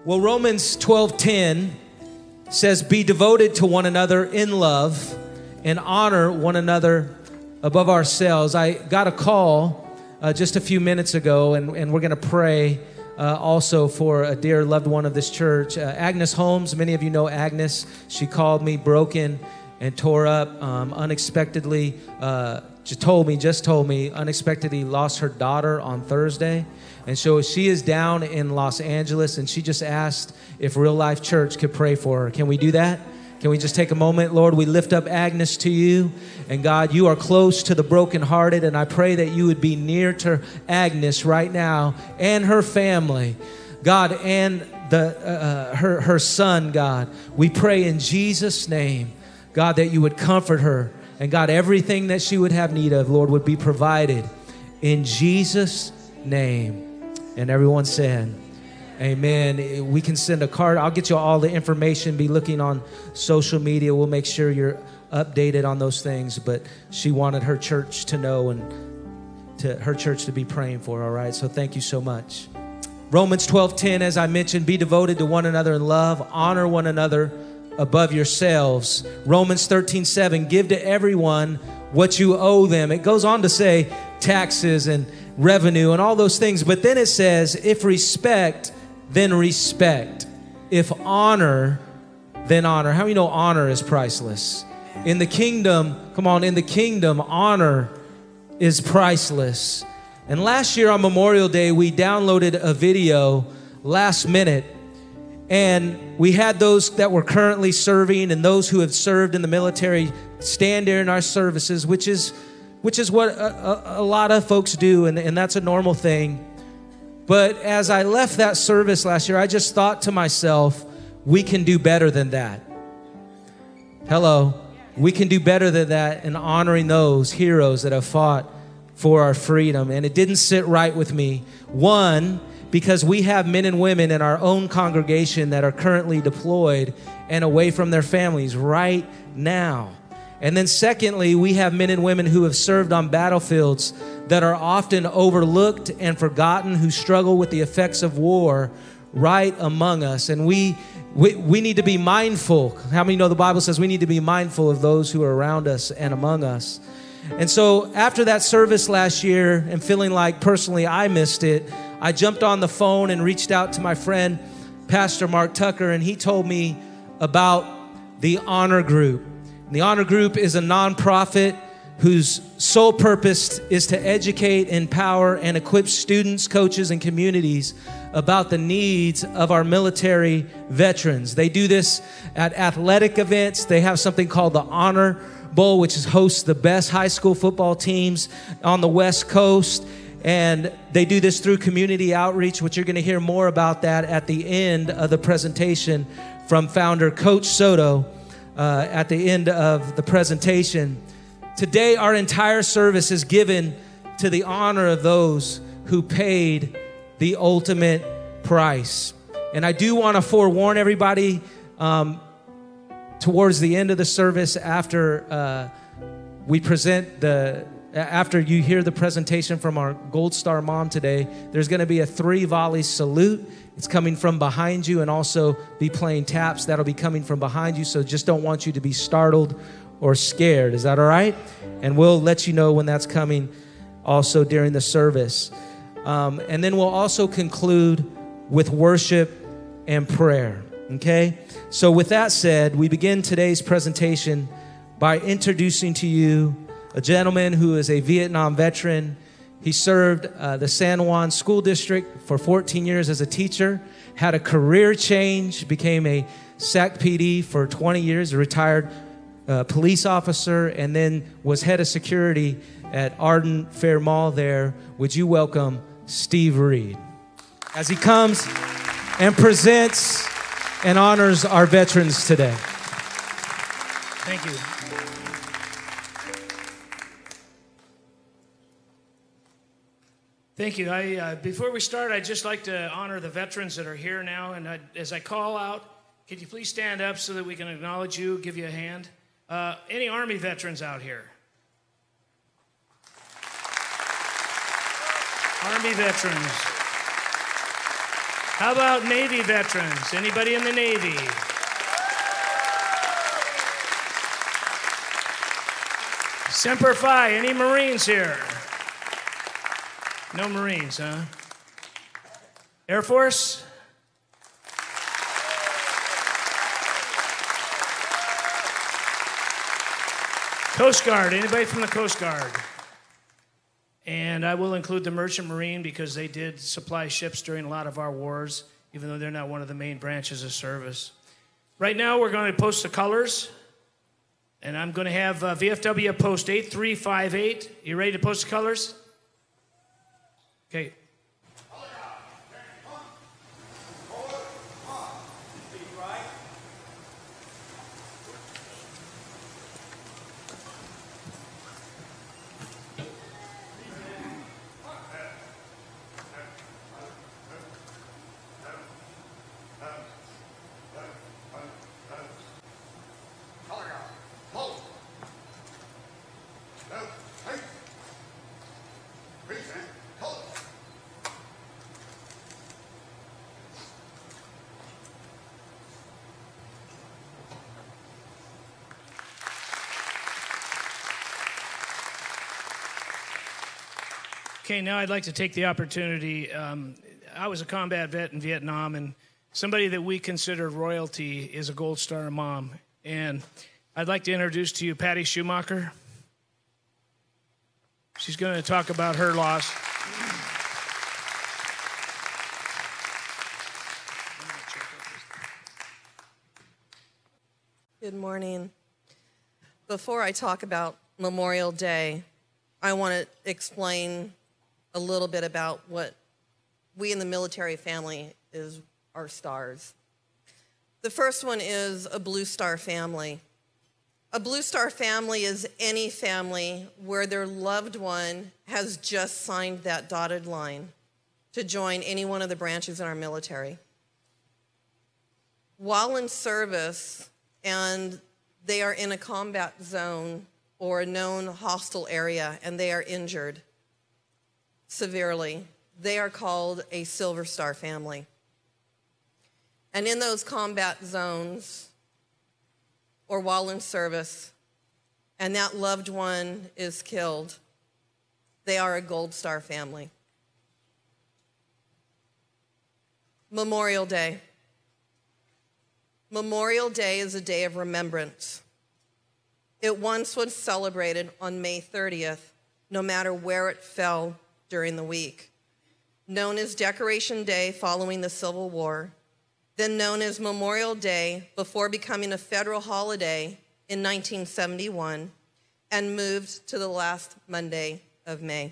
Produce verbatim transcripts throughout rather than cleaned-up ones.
Well, Romans twelve ten says, be devoted to one another in love and honor one another above ourselves. I got a call uh, just a few minutes ago, and, and we're going to pray uh, also for a dear loved one of this church. Uh, Agnes Holmes, many of you know Agnes. She called me broken and tore up um, unexpectedly. Uh, she told me, just told me, unexpectedly lost her daughter on Thursday. And so she is down in Los Angeles, and she just asked if Real Life Church could pray for her. Can we do that? Can we just take a moment? Lord, we lift up Agnes to you. And God, you are close to the brokenhearted, and I pray that you would be near to Agnes right now and her family. God, and the uh, her, her son, God. We pray in Jesus' name, God, that you would comfort her. And God, everything that she would have need of, Lord, would be provided in Jesus' name. And everyone said, amen. We can send a card. I'll get you all the information. Be looking on social media. We'll make sure you're updated on those things. But she wanted her church to know and to her church to be praying for, all right? So thank you so much. Romans twelve ten, as I mentioned, be devoted to one another in love. Honor one another above yourselves. Romans thirteen seven, give to everyone what you owe them. It goes on to say taxes and revenue and all those things. But then it says, if respect, then respect. If honor, then honor. How many know honor is priceless? In the kingdom, come on, in the kingdom, honor is priceless. And last year on Memorial Day, we downloaded a video last minute. And we had those that were currently serving and those who have served in the military stand there in our services, which is which is what a, a, a lot of folks do, and, and that's a normal thing. But as I left that service last year, I just thought to myself, we can do better than that. Hello. We can do better than that in honoring those heroes that have fought for our freedom. And it didn't sit right with me. One, because we have men and women in our own congregation that are currently deployed and away from their families right now. And then secondly, we have men and women who have served on battlefields that are often overlooked and forgotten, who struggle with the effects of war right among us. And we, we, we need to be mindful. How many know the Bible says we need to be mindful of those who are around us and among us? And so after that service last year and feeling like personally I missed it, I jumped on the phone and reached out to my friend, Pastor Mark Tucker, and he told me about the Honor Group. The Honor Group is a nonprofit whose sole purpose is to educate, empower, and equip students, coaches, and communities about the needs of our military veterans. They do this at athletic events. They have something called the Honor Bowl, which is hosts the best high school football teams on the West Coast. And they do this through community outreach, which you're going to hear more about that at the end of the presentation from founder Coach Soto uh, at the end of the presentation. Today, our entire service is given to the honor of those who paid the ultimate price. And I do want to forewarn everybody um, towards the end of the service, after uh, we present the After you hear the presentation from our Gold Star mom today, there's going to be a three volley salute. It's coming from behind you, and also be playing taps. That'll be coming from behind you, so just don't want you to be startled or scared. Is that all right? And we'll let you know when that's coming also during the service. Um, and then we'll also conclude with worship and prayer, okay? So with that said, we begin today's presentation by introducing to you a gentleman who is a Vietnam veteran. He served uh, the San Juan School District for fourteen years as a teacher, had a career change, became a S A C P D for twenty years, a retired uh, police officer, and then was head of security at Arden Fair Mall there. Would you welcome Steve Reed as he comes and presents and honors our veterans today. Thank you. Thank you. I, uh, before we start, I'd just like to honor the veterans that are here now. And I, as I call out, could you please stand up so that we can acknowledge you, give you a hand? Uh, any Army veterans out here? Army veterans. How about Navy veterans? Anybody in the Navy? Semper Fi, any Marines here? No Marines, huh? Air Force? Coast Guard, anybody from the Coast Guard? And I will include the Merchant Marine because they did supply ships during a lot of our wars, even though they're not one of the main branches of service. Right now, we're going to post the colors, and I'm going to have uh, V F W post eight three five eight. You ready to post the colors? Okay. Okay, now I'd like to take the opportunity. Um, I was a combat vet in Vietnam, and somebody that we consider royalty is a Gold Star mom. And I'd like to introduce to you Patty Schumacher. She's going to talk about her loss. Good morning. Before I talk about Memorial Day, I want to explain a little bit about what we in the military family is our stars. The first one is a Blue Star family. A Blue Star family is any family where their loved one has just signed that dotted line to join any one of the branches in our military. While in service and they are in a combat zone or a known hostile area and they are injured severely, they are called a Silver Star family. And in those combat zones or while in service and that loved one is killed, they are a Gold Star family. Memorial Day. Memorial Day is a day of remembrance. It once was celebrated on May thirtieth, no matter where it fell during the week. Known as Decoration Day following the Civil War, then known as Memorial Day before becoming a federal holiday in nineteen seventy-one, and moved to the last Monday of May.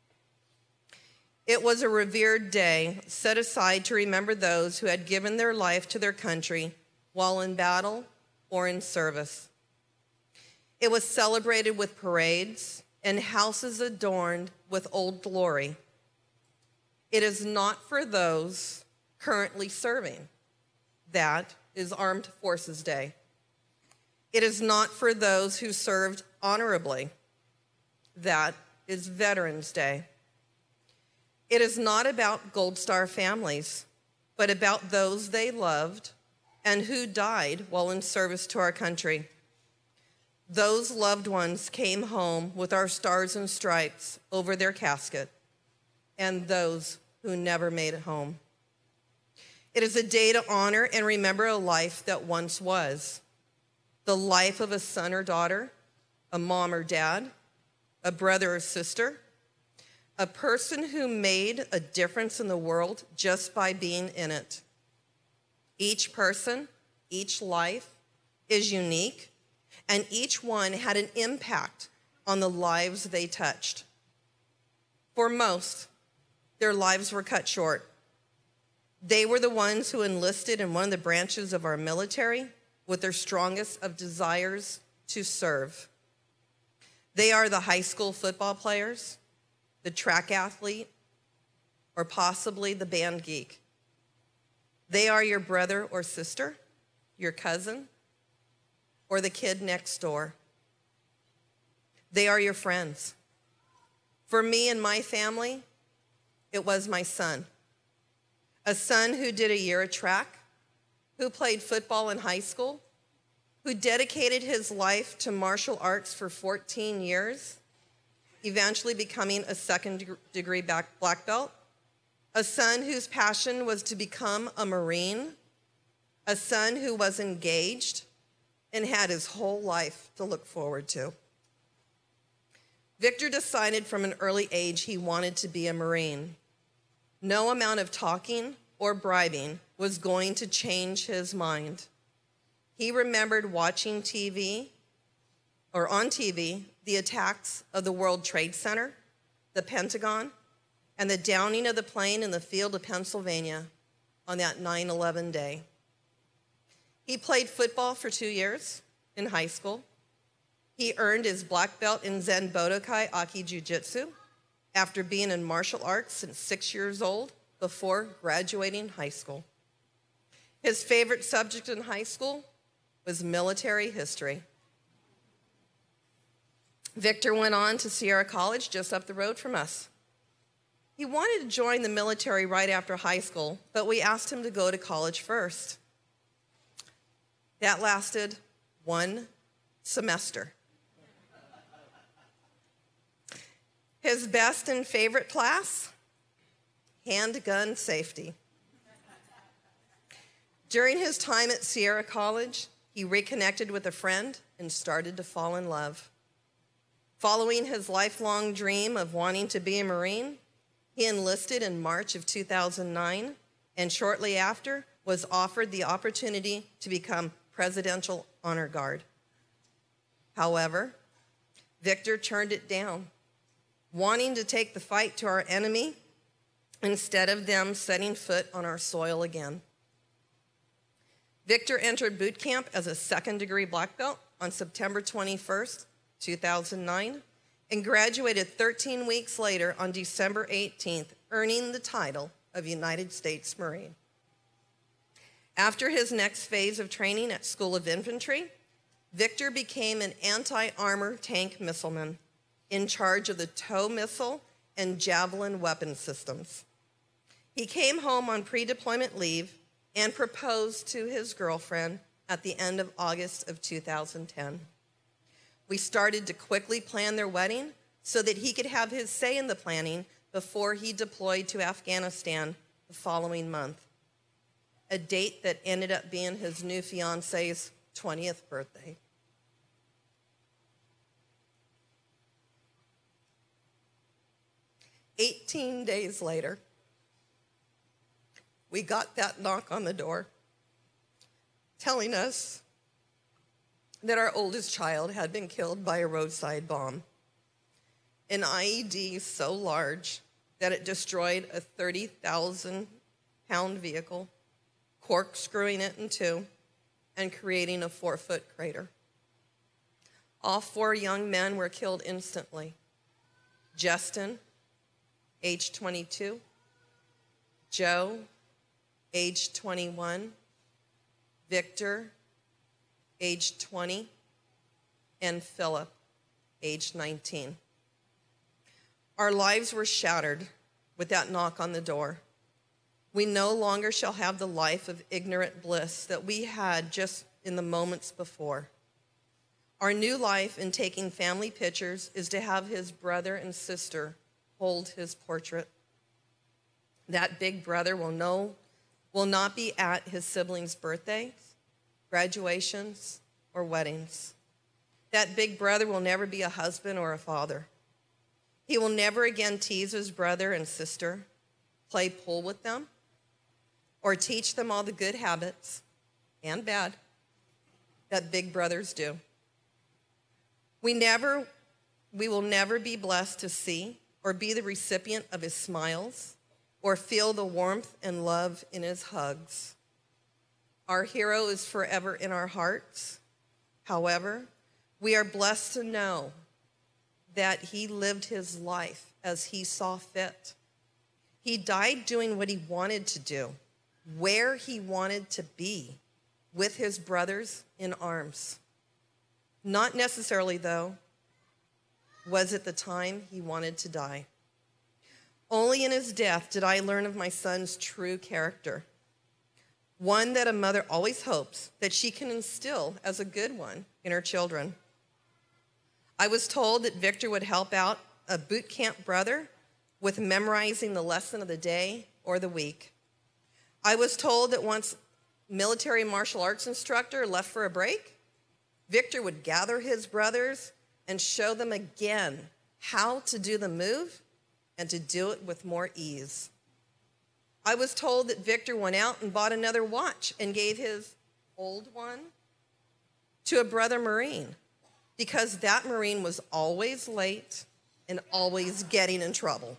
It was a revered day set aside to remember those who had given their life to their country while in battle or in service. It was celebrated with parades and houses adorned with Old Glory. It is not for those currently serving. That is Armed Forces Day. It is not for those who served honorably. That is Veterans Day. It is not about Gold Star families, but about those they loved and who died while in service to our country. Those loved ones came home with our stars and stripes over their casket, and those who never made it home. It is a day to honor and remember a life that once was, the life of a son or daughter, a mom or dad, a brother or sister, a person who made a difference in the world just by being in it. Each person, each life is unique, and each one had an impact on the lives they touched. For most, their lives were cut short. They were the ones who enlisted in one of the branches of our military with their strongest of desires to serve. They are the high school football players, the track athlete, or possibly the band geek. They are your brother or sister, your cousin, or the kid next door. They are your friends. For me and my family, it was my son, a son who did a year of track, who played football in high school, who dedicated his life to martial arts for fourteen years, eventually becoming a second degree black belt, a son whose passion was to become a Marine, a son who was engaged and had his whole life to look forward to. Victor decided from an early age he wanted to be a Marine. No amount of talking or bribing was going to change his mind. He remembered watching T V, or on T V, the attacks of the World Trade Center, the Pentagon, and the downing of the plane in the field of Pennsylvania on that nine eleven day. He played football for two years in high school. He earned his black belt in Zen Budokai Aki Jiu-Jitsu after being in martial arts since six years old before graduating high school. His favorite subject in high school was military history. Victor went on to Sierra College just up the road from us. He wanted to join the military right after high school, but we asked him to go to college first. That lasted one semester. His best and favorite class, handgun safety. During his time at Sierra College, he reconnected with a friend and started to fall in love. Following his lifelong dream of wanting to be a Marine, he enlisted in March of two thousand nine, and shortly after was offered the opportunity to become Presidential Honor Guard. However, Victor turned it down, wanting to take the fight to our enemy instead of them setting foot on our soil again. Victor entered boot camp as a second degree black belt on September twenty-first, two thousand nine, and graduated thirteen weeks later on December eighteenth, earning the title of United States Marine. After his next phase of training at School of Infantry, Victor became an anti-armor tank missileman in charge of the TOW missile and Javelin weapon systems. He came home on pre-deployment leave and proposed to his girlfriend at the end of August of two thousand ten. We started to quickly plan their wedding so that he could have his say in the planning before he deployed to Afghanistan the following month, a date that ended up being his new fiance's twentieth birthday. eighteen days later, we got that knock on the door telling us that our oldest child had been killed by a roadside bomb, an I E D so large that it destroyed a thirty thousand pound vehicle, corkscrewing it in two and creating a four-foot crater. All four young men were killed instantly. Justin, age twenty-two, Joe, age twenty-one, Victor, age twenty, and Philip, age nineteen. Our lives were shattered with that knock on the door. We no longer shall have the life of ignorant bliss that we had just in the moments before. Our new life in taking family pictures is to have his brother and sister hold his portrait. That big brother will know, will not be at his siblings' birthdays, graduations, or weddings. That big brother will never be a husband or a father. He will never again tease his brother and sister, play pool with them, or teach them all the good habits and bad that big brothers do. We never, we will never be blessed to see or be the recipient of his smiles or feel the warmth and love in his hugs. Our hero is forever in our hearts. However, we are blessed to know that he lived his life as he saw fit. He died doing what he wanted to do, where he wanted to be, with his brothers in arms. Not necessarily, though, was it the time he wanted to die. Only in his death did I learn of my son's true character, one that a mother always hopes that she can instill as a good one in her children. I was told that Victor would help out a boot camp brother with memorizing the lesson of the day or the week. I was told that once military martial arts instructor left for a break, Victor would gather his brothers and show them again how to do the move and to do it with more ease. I was told that Victor went out and bought another watch and gave his old one to a brother Marine because that Marine was always late and always getting in trouble.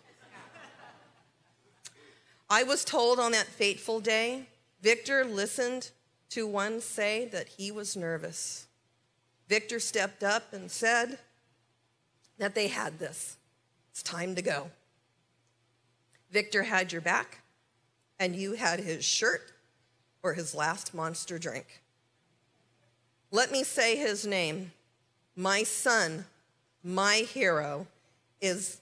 I was told on that fateful day, Victor listened to one say that he was nervous. Victor stepped up and said that they had this. It's time to go. Victor had your back, and you had his shirt or his last monster drink. Let me say his name. My son, my hero, is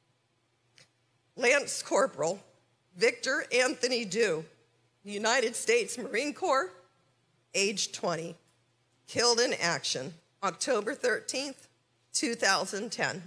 Lance Corporal Victor Anthony Dew, United States Marine Corps, age twenty, killed in action, October thirteenth, two thousand ten.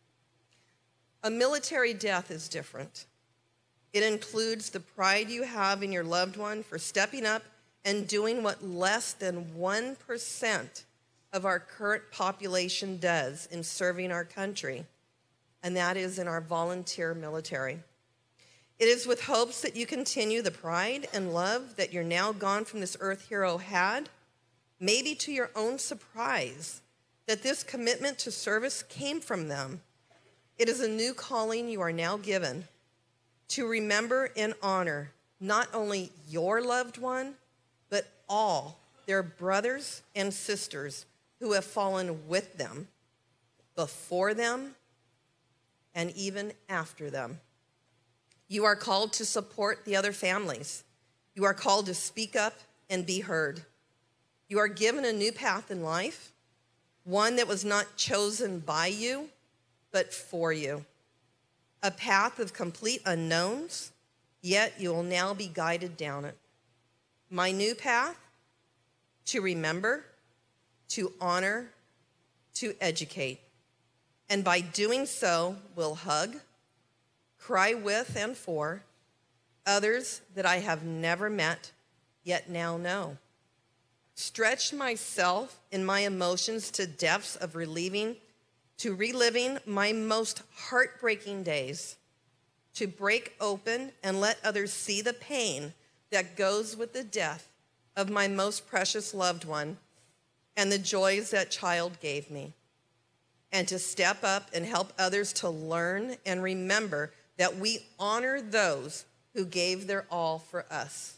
A military death is different. It includes the pride you have in your loved one for stepping up and doing what less than one percent of our current population does in serving our country, and that is in our volunteer military. It is with hopes that you continue the pride and love that your now gone from this earth hero had, maybe to your own surprise, that this commitment to service came from them. It is a new calling you are now given to remember and honor not only your loved one, but all their brothers and sisters who have fallen with them, before them, and even after them. You are called to support the other families. You are called to speak up and be heard. You are given a new path in life, one that was not chosen by you, but for you. A path of complete unknowns, yet you will now be guided down it. My new path, to remember, to honor, to educate. And by doing so, will hug, cry with and for others that I have never met, yet now know. Stretch myself in my emotions to depths of relieving, to reliving my most heartbreaking days, to break open and let others see the pain that goes with the death of my most precious loved one and the joys that child gave me, and to step up and help others to learn and remember that we honor those who gave their all for us.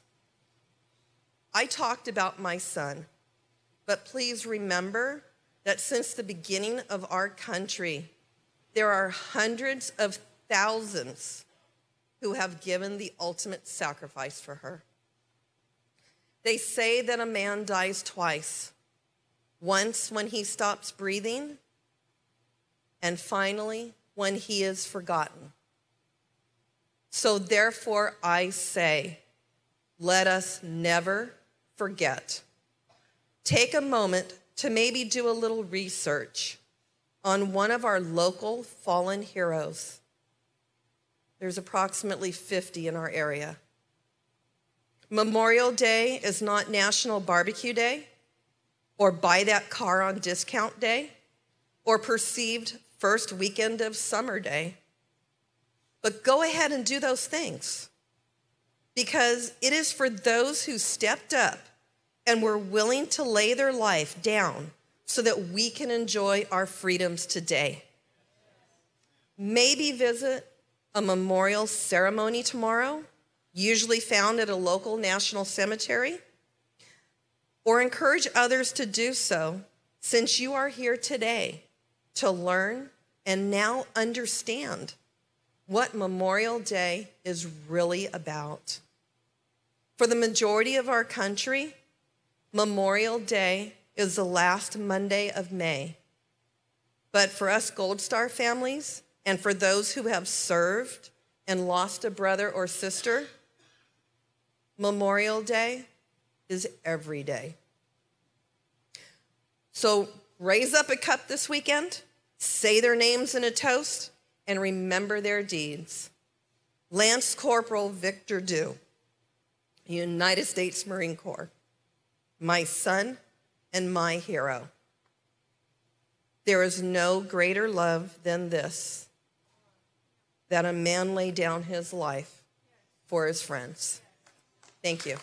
I talked about my son, but please remember that since the beginning of our country, there are hundreds of thousands who have given the ultimate sacrifice for her. They say that a man dies twice, once when he stops breathing, and finally when he is forgotten. So therefore I say, let us never forget. Take a moment to maybe do a little research on one of our local fallen heroes. There's approximately fifty in our area. Memorial Day is not National Barbecue Day, or Buy That Car on Discount Day, or perceived first weekend of summer day. But go ahead and do those things, because it is for those who stepped up and were willing to lay their life down so that we can enjoy our freedoms today. Maybe visit a memorial ceremony tomorrow, usually found at a local national cemetery, or encourage others to do so, since you are here today to learn and now understand what Memorial Day is really about. For the majority of our country, Memorial Day is the last Monday of May. But for us Gold Star families, and for those who have served and lost a brother or sister, Memorial Day is every day. So raise up a cup this weekend, say their names in a toast, and remember their deeds. Lance Corporal Victor Dew, United States Marine Corps, my son and my hero. There is no greater love than this, that a man lay down his life for his friends. Thank you.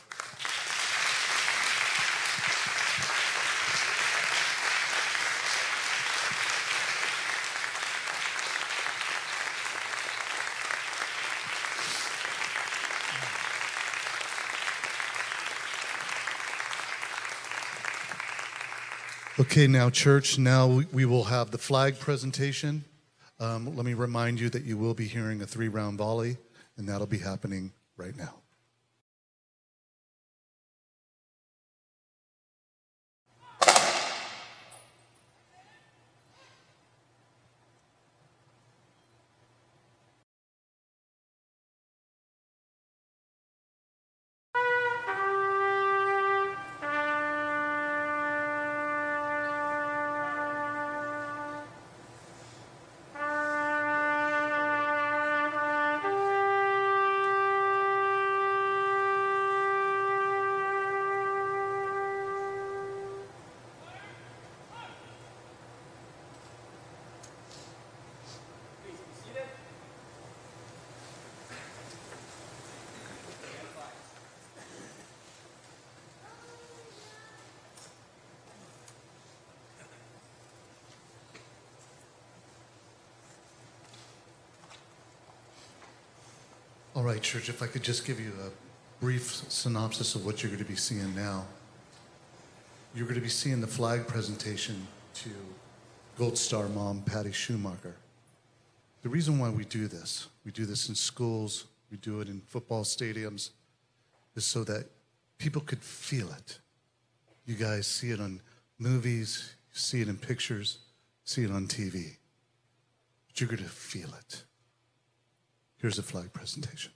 Okay, now, church, now we- we will have the flag presentation. Um, let me remind you that you will be hearing a three-round volley, and that'll be happening right now. All right, church, if I could just give you a brief synopsis of what you're going to be seeing now. You're going to be seeing the flag presentation to Gold Star mom, Patty Schumacher. The reason why we do this, we do this in schools, we do it in football stadiums, is so that people could feel it. You guys see it on movies, you see it in pictures, see it on T V. But you're going to feel it. Here's the flag presentation.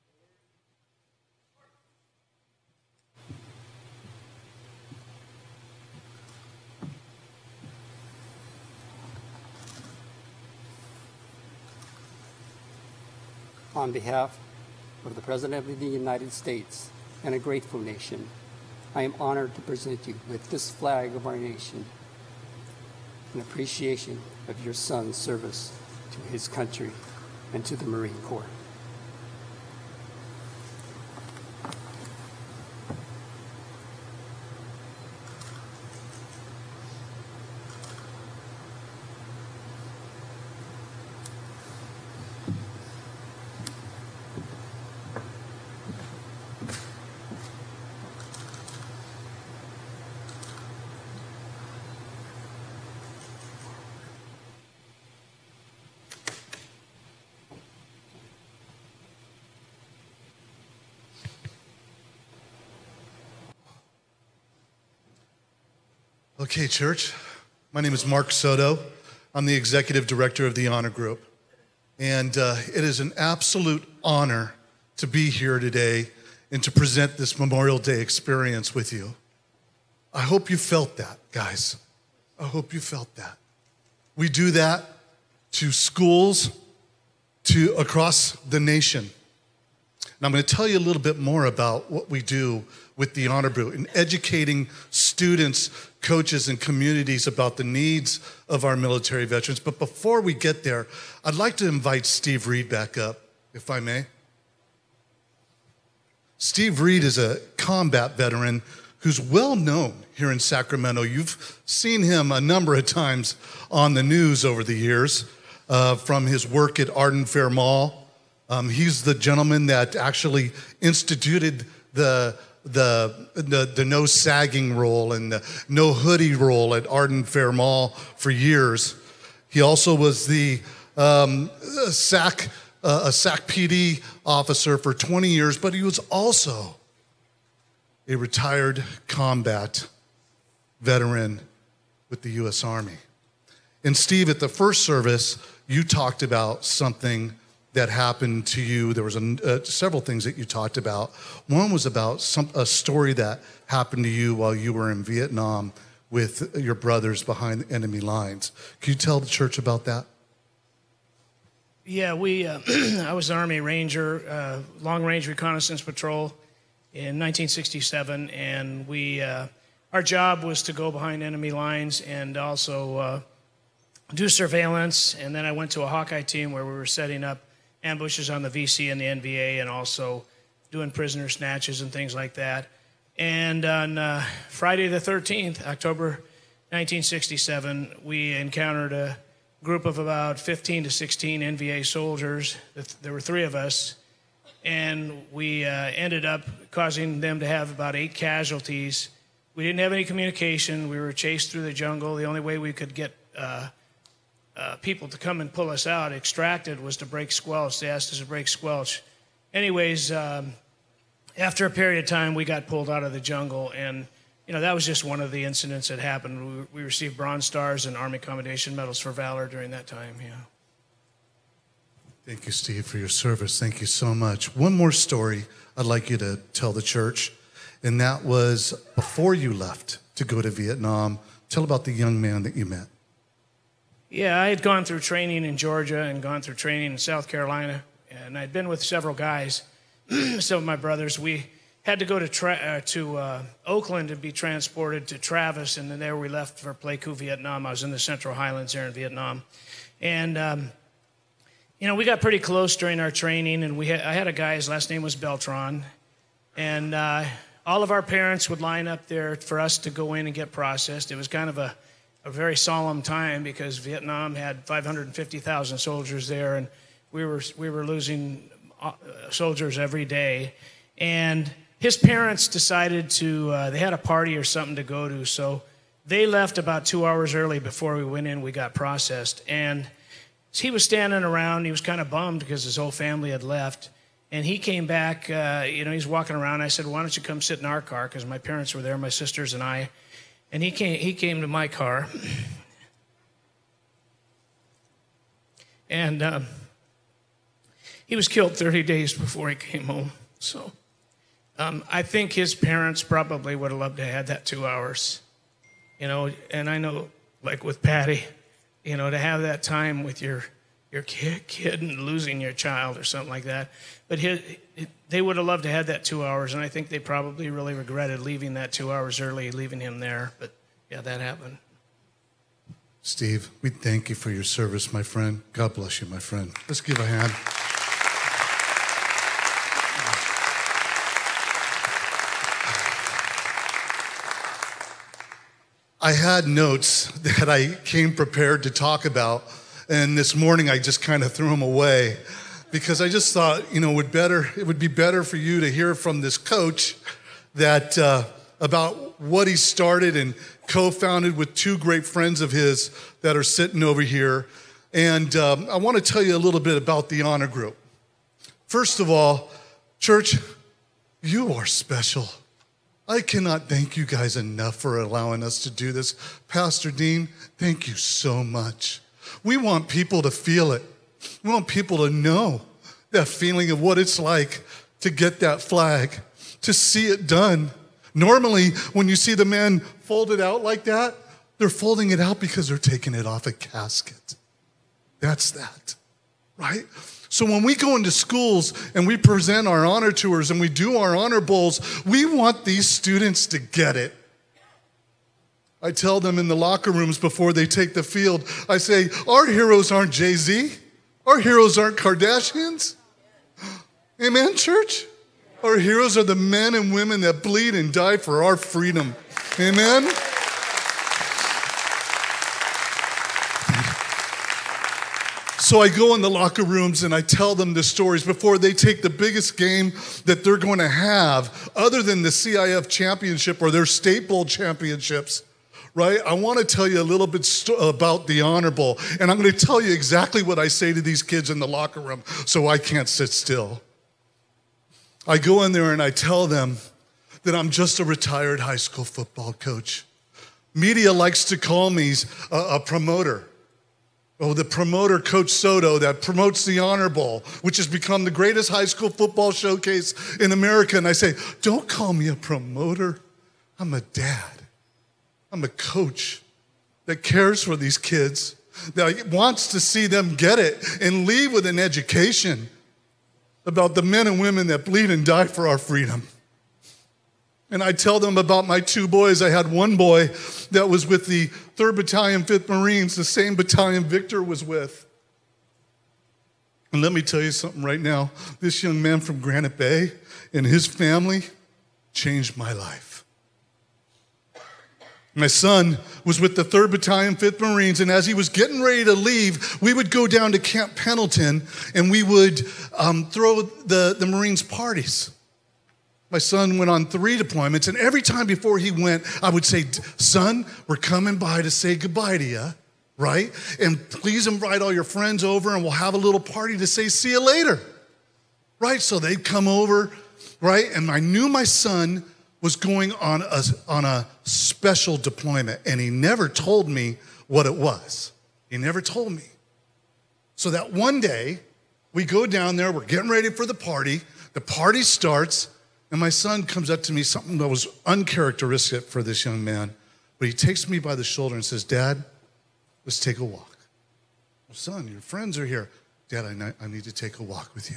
On behalf of the President of the United States and a grateful nation, I am honored to present you with this flag of our nation in appreciation of your son's service to his country and to the Marine Corps. Okay, church. My name is Mark Soto. I'm the executive director of the Honor Group. And uh, it is an absolute honor to be here today and to present this Memorial Day experience with you. I hope you felt that, guys. I hope you felt that. We do that to schools, to across the nation. And I'm going to tell you a little bit more about what we do with the Honor Group in educating students, coaches, and communities about the needs of our military veterans. But before we get there, I'd like to invite Steve Reed back up, if I may. Steve Reed is a combat veteran who's well known here in Sacramento. You've seen him a number of times on the news over the years uh, from his work at Arden Fair Mall. Um, he's the gentleman that actually instituted the The, the the no sagging rule and the no hoodie rule at Arden Fair Mall for years. He also was the um, S A C uh, a S A C P D officer for twenty years, but he was also a retired combat veteran with the U S Army. And Steve, at the first service, you talked about something that happened to you. There was a, uh, several things that you talked about. One was about some, a story that happened to you while you were in Vietnam with your brothers behind enemy lines. Can you tell the church about that? Yeah, we. Uh, I was an Army Ranger, uh, long-range reconnaissance patrol in nineteen sixty-seven, and we. Uh, our job was to go behind enemy lines and also uh, do surveillance. And then I went to a Hawkeye team where we were setting up ambushes on the V C and the N V A, and also doing prisoner snatches and things like that. And on uh, Friday the thirteenth, October nineteen sixty-seven, we encountered a group of about fifteen to sixteen N V A soldiers. There were three of us, and we uh, ended up causing them to have about eight casualties. We didn't have any communication. We were chased through the jungle. The only way we could get uh, uh, people to come and pull us out, extracted, was to break squelch. They asked us to break squelch. Anyways, um, after a period of time, we got pulled out of the jungle, and you know, that was just one of the incidents that happened. We, we received Bronze Stars and Army Commendation Medals for Valor during that time, yeah. Thank you, Steve, for your service. Thank you so much. One more story I'd like you to tell the church, and that was before you left to go to Vietnam. Tell about the young man that you met. Yeah, I had gone through training in Georgia and gone through training in South Carolina, and I'd been with several guys, some of my brothers. We had to go to tra- uh, to uh, Oakland and be transported to Travis, and then there we left for Pleiku, Vietnam. I was in the Central Highlands there in Vietnam. And, um, you know, we got pretty close during our training, and we had, I had a guy, his last name was Beltran, and uh, all of our parents would line up there for us to go in and get processed. It was kind of a, a very solemn time because Vietnam had five hundred fifty thousand soldiers there, and we were, we were losing uh, soldiers every day. And his parents decided to, uh, they had a party or something to go to, so they left about two hours early before we went in. We got processed. And he was standing around. He was kind of bummed because his whole family had left. And he came back, uh, you know, he's walking around. I said, why don't you come sit in our car? Because my parents were there, my sisters and I. And he came, he came to my car. And um, he was killed thirty days before he came home, so... Um, I think his parents probably would have loved to have had that two hours, you know, and I know, like with Patty, you know, to have that time with your your kid, kid and losing your child or something like that. But his, they would have loved to have that two hours, and I think they probably really regretted leaving that two hours early, leaving him there. But, yeah, that happened. Steve, we thank you for your service, my friend. God bless you, my friend. Let's give a hand. I had notes that I came prepared to talk about, and this morning I just kind of threw them away because I just thought, you know, it would better it would be better for you to hear from this coach that uh, about what he started and co-founded with two great friends of his that are sitting over here. And um, I want to tell you a little bit about the Honor Group. First of all, church, you are special. I cannot thank you guys enough for allowing us to do this. Pastor Dean, thank you so much. We want people to feel it. We want people to know that feeling of what it's like to get that flag, to see it done. Normally, when you see the men fold it out like that, they're folding it out because they're taking it off a casket. That's that, right? So when we go into schools and we present our honor tours and we do our honor bowls, we want these students to get it. I tell them in the locker rooms before they take the field, I say, our heroes aren't Jay-Z. Our heroes aren't Kardashians. Amen, church? Our heroes are the men and women that bleed and die for our freedom. Amen? So I go in the locker rooms and I tell them the stories before they take the biggest game that they're going to have, other than the C I F championship or their state bowl championships, right? I want to tell you a little bit st- about the Honor Bowl, and I'm going to tell you exactly what I say to these kids in the locker room so I can't sit still. I go in there and I tell them that I'm just a retired high school football coach. Media likes to call me a, a promoter. Oh, the promoter, Coach Soto, that promotes the Honor Bowl, which has become the greatest high school football showcase in America. And I say, don't call me a promoter. I'm a dad. I'm a coach that cares for these kids, that wants to see them get it and leave with an education about the men and women that bleed and die for our freedom. And I tell them about my two boys. I had one boy that was with the third Battalion, fifth Marines, the same battalion Victor was with. And let me tell you something right now. This young man from Granite Bay and his family changed my life. My son was with the third Battalion, fifth Marines, and as he was getting ready to leave, we would go down to Camp Pendleton and we would um, throw the, the Marines parties. My son went on three deployments, and every time before he went, I would say, son, we're coming by to say goodbye to you, right? And please invite all your friends over, and we'll have a little party to say see you later, right? So they'd come over, right? And I knew my son was going on a, on a special deployment, and he never told me what it was. He never told me. So that one day, we go down there, we're getting ready for the party, the party starts, and my son comes up to me, something that was uncharacteristic for this young man, but he takes me by the shoulder and says, Dad, let's take a walk. Well, son, your friends are here. Dad, I, I need to take a walk with you.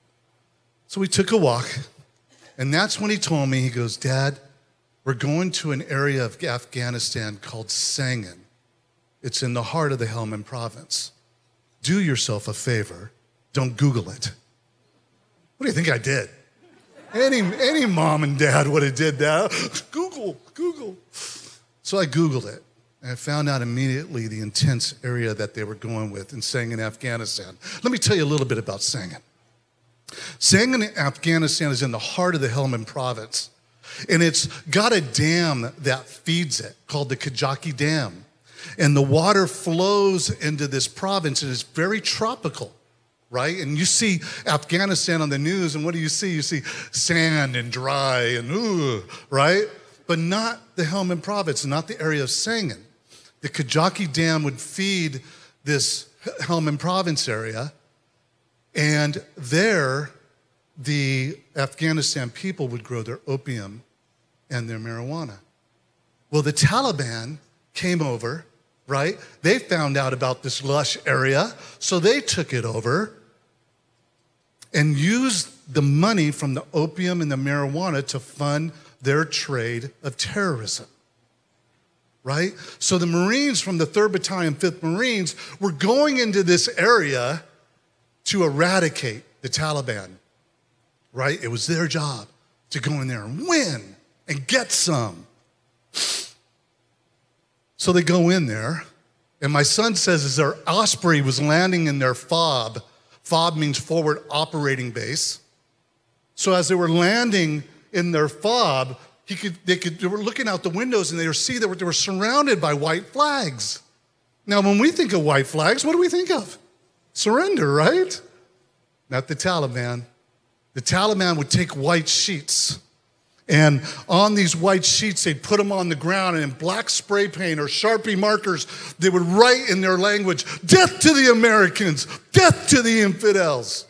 So we took a walk, and that's when he told me, he goes, Dad, we're going to an area of Afghanistan called Sangin. It's in the heart of the Helmand province. Do yourself a favor, don't Google it. What do you think I did? Any, any mom and dad would have did that. Google, Google. So I Googled it, and I found out immediately the intense area that they were going with in Sangin, Afghanistan. Let me tell you a little bit about Sangin. Sangin, Afghanistan is in the heart of the Helmand province, and it's got a dam that feeds it called the Kajaki Dam. And the water flows into this province, and it's very tropical. Right? And you see Afghanistan on the news, and what do you see? You see sand and dry and ooh, right? But not the Helmand province, not the area of Sangin. The Kajaki Dam would feed this Helmand province area, and there the Afghanistan people would grow their opium and their marijuana. Well, the Taliban came over, right? They found out about this lush area, so they took it over and used the money from the opium and the marijuana to fund their trade of terrorism, right? So the Marines from the third Battalion, fifth Marines were going into this area to eradicate the Taliban, right? It was their job to go in there and win and get some. So they go in there, and my son says as their Osprey was landing in their FOB, FOB means forward operating base. So as they were landing in their FOB, he could, they, could, they were looking out the windows and they were see that they were surrounded by white flags. Now, when we think of white flags, what do we think of? Surrender, right? Not the Taliban. The Taliban would take white sheets, and on these white sheets, they'd put them on the ground, and in black spray paint or Sharpie markers, they would write in their language, death to the Americans, death to the infidels.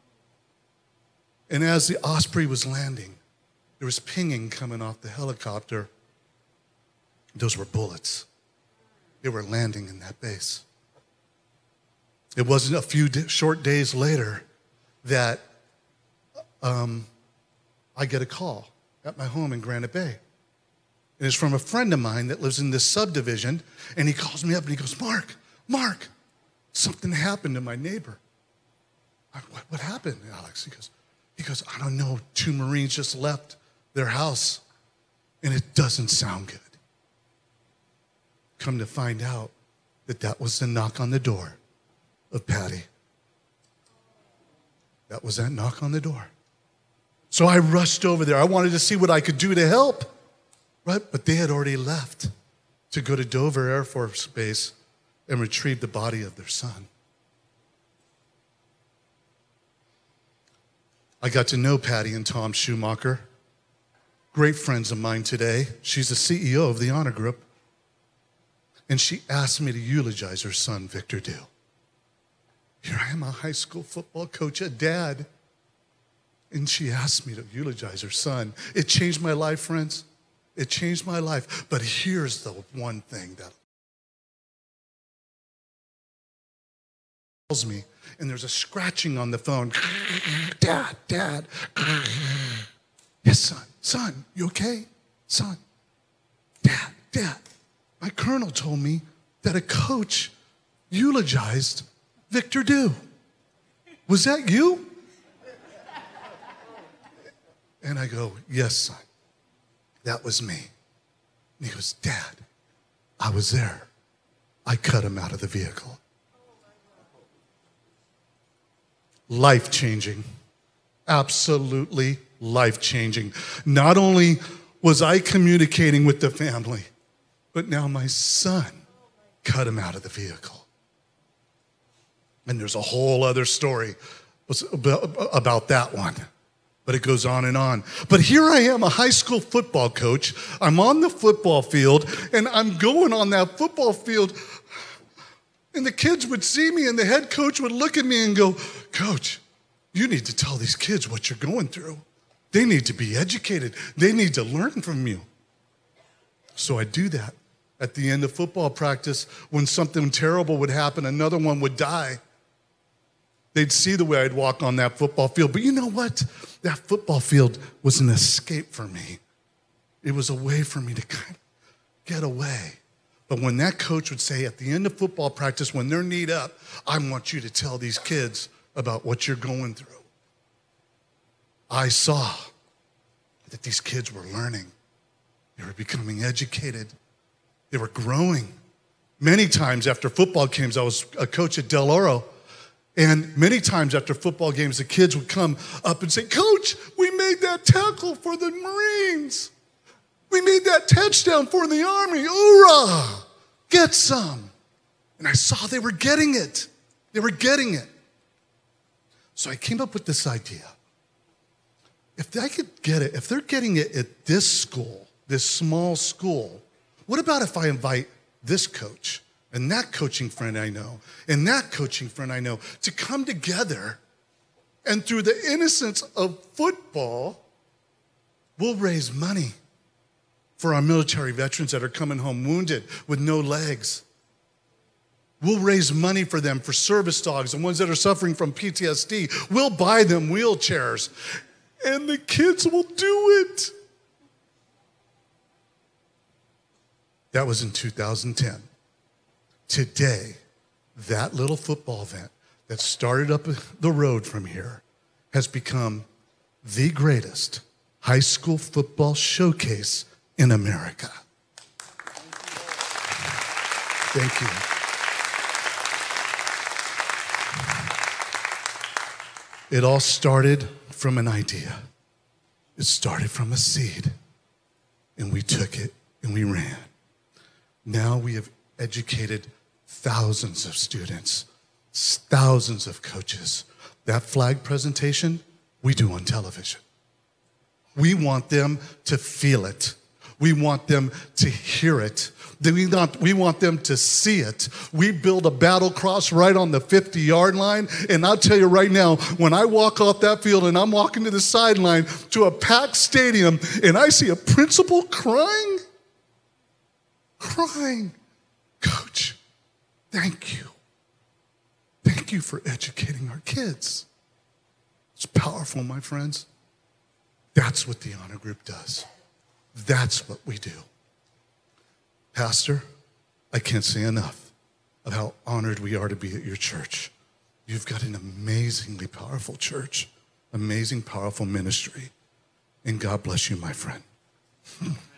And as the Osprey was landing, there was pinging coming off the helicopter. Those were bullets. They were landing in that base. It wasn't a few d- short days later that um, I get a call at my home in Granite Bay. And it's from a friend of mine that lives in this subdivision, and he calls me up and he goes, Mark, Mark, something happened to my neighbor. I, what, what happened, Alex? He goes, he goes, I don't know, two Marines just left their house, and it doesn't sound good. Come to find out that that was the knock on the door of Patty. That was that knock on the door. So I rushed over there. I wanted to see what I could do to help, right? But they had already left to go to Dover Air Force Base and retrieve the body of their son. I got to know Patty and Tom Schumacher, great friends of mine today. She's the C E O of the Honor Group. and she asked me to eulogize her son, Victor Dew. Here I am, a high school football coach, a dad, and she asked me to eulogize her son. It changed my life, friends. It changed my life. But here's the one thing that calls me, and there's a scratching on the phone. Dad, Dad. Yes, son. Son, you okay? Son. Dad, Dad. My colonel told me that a coach eulogized Victor Dew. Was that you? And I go, yes, son. That was me. And he goes, Dad, I was there. I cut him out of the vehicle. Life-changing. Absolutely life-changing. Not only was I communicating with the family, but now my son cut him out of the vehicle. And there's a whole other story about that one. But it goes on and on. But here I am, a high school football coach. I'm on the football field, and I'm going on that football field, and the kids would see me, and the head coach would look at me and go, Coach, you need to tell these kids what you're going through. They need to be educated. They need to learn from you. So I do that. At the end of football practice, when something terrible would happen, another one would die. They'd see the way I'd walk on that football field. But you know what? That football field was an escape for me. It was a way for me to kind of get away. But when that coach would say at the end of football practice, when they're kneed up, I want you to tell these kids about what you're going through. I saw that these kids were learning. They were becoming educated. They were growing. Many times after football games, I was a coach at Del Oro. And many times after football games, the kids would come up and say, Coach, we made that tackle for the Marines. We made that touchdown for the Army. Hoorah! Get some. And I saw they were getting it. They were getting it. So I came up with this idea. If I could get it, if they're getting it at this school, this small school, what about if I invite this coach and that coaching friend I know, and that coaching friend I know, to come together, and through the innocence of football, we'll raise money for our military veterans that are coming home wounded with no legs. We'll raise money for them, for service dogs and ones that are suffering from P T S D. We'll buy them wheelchairs, and the kids will do it. That was in two thousand ten. Today, that little football event that started up the road from here has become the greatest high school football showcase in America. Thank you. It all started from an idea. It started from a seed, and we took it and we ran. Now we have educated thousands of students, thousands of coaches. That flag presentation, we do on television. We want them to feel it. We want them to hear it. We want, we want them to see it. We build a battle cross right on the fifty-yard line, and I'll tell you right now, when I walk off that field and I'm walking to the sideline to a packed stadium and I see a principal crying, crying, Coach, thank you. Thank you for educating our kids. It's powerful, my friends. That's what the Honor Group does. That's what we do. Pastor, I can't say enough of how honored we are to be at your church. You've got an amazingly powerful church, amazing, powerful ministry. And God bless you, my friend.